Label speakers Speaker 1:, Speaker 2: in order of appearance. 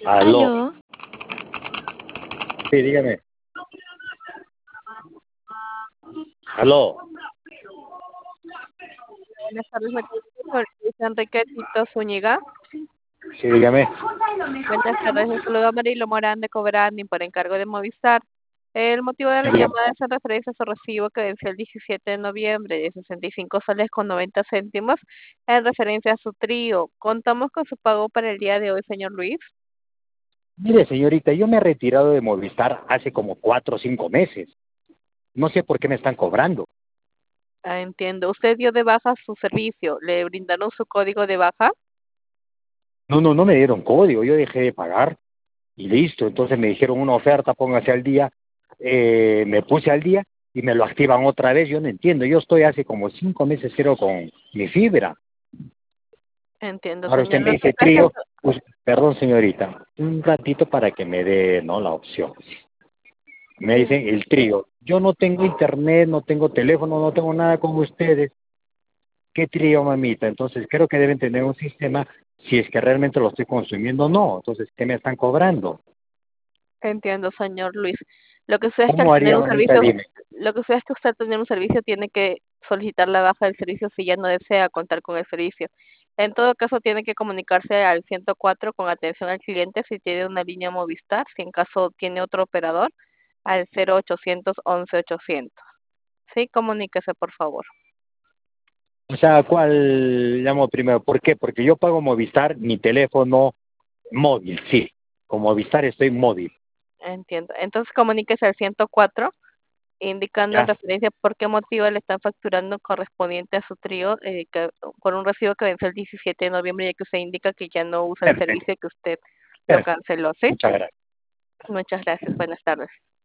Speaker 1: Aló,
Speaker 2: Aló,
Speaker 1: sí, dígame. Aló,
Speaker 3: Buenas tardes, me comunico con Luis Enrique Tito Zúñiga.
Speaker 1: sí, dígame.
Speaker 3: Buenas tardes, les saluda Marilo Morán de Cobrani por encargo de Movistar. El motivo de
Speaker 1: Sí,
Speaker 3: la
Speaker 1: dígame.
Speaker 3: llamada es en referencia a su recibo que venció el 17 de noviembre de 65 soles con 90 céntimos en referencia a su trío. Contamos con su pago para el día de hoy, señor Luis.
Speaker 1: Mire, señorita, yo me he retirado de Movistar hace como 4 o 5 meses. No sé por qué me están cobrando.
Speaker 3: Ah, entiendo. ¿Usted dio de baja su servicio? ¿Le brindaron su código de baja?
Speaker 1: No, no, no me dieron código, yo dejé de pagar y listo. Entonces me dijeron una oferta, póngase al día. Me puse al día y me lo activan otra vez. Yo no entiendo. Yo estoy hace como 5 meses creo con mi fibra.
Speaker 3: Entiendo,
Speaker 1: Ahora usted
Speaker 3: señor.
Speaker 1: me
Speaker 3: Lo que
Speaker 1: dice
Speaker 3: pasa es
Speaker 1: trío. Pues, perdón, señorita, un ratito para que me dé, ¿no?, la opción. Me
Speaker 3: que...
Speaker 1: dicen el trío. Yo no tengo internet, no tengo teléfono, no tengo nada con ustedes. ¿Qué trío, mamita? Entonces creo que deben tener un sistema si es que realmente lo estoy consumiendo o no. Entonces, ¿qué me están cobrando?
Speaker 3: Entiendo, señor Luis. Lo que sucede es que al
Speaker 1: ¿Cómo
Speaker 3: tener
Speaker 1: haría,
Speaker 3: un
Speaker 1: mamita?
Speaker 3: servicio,
Speaker 1: Dime.
Speaker 3: lo que sucede es que usted al tener un servicio tiene que solicitar la baja del servicio si ya no desea contar con el servicio. En todo caso, tiene que comunicarse al 104 con atención al cliente si tiene una línea Movistar, si en caso tiene otro operador, al 0800 11 800. Sí, comuníquese, por favor.
Speaker 1: O sea, ¿cuál llamo primero? ¿Por qué? Porque yo pago Movistar, mi teléfono móvil, sí. Con Movistar estoy móvil.
Speaker 3: Entiendo. Entonces, comuníquese al 104 indicando en
Speaker 1: ¿Ya?
Speaker 3: referencia por qué motivo le están facturando correspondiente a su trío por un recibo que vence el 17 de noviembre, ya que usted indica que ya no usa el
Speaker 1: Perfecto,
Speaker 3: servicio que usted lo
Speaker 1: perfecto.
Speaker 3: canceló, ¿sí?
Speaker 1: Muchas gracias.
Speaker 3: Muchas gracias. Buenas tardes.